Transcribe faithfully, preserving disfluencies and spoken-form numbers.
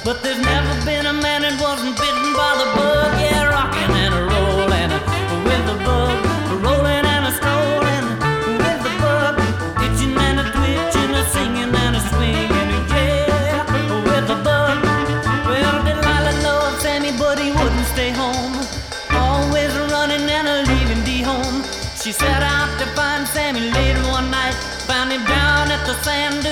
But there's never been a man that wasn't bitten by the bug. Yeah, rocking and a rolling with the bug, rolling and a strolling with the bug, itching and a twitching, a singing and a swinging, yeah, with the bug. Well, Delilah loved Sammy, but he wouldn't stay home, always running and a leaving Dee home. She set out to find Sammy later one night, found him down at the sand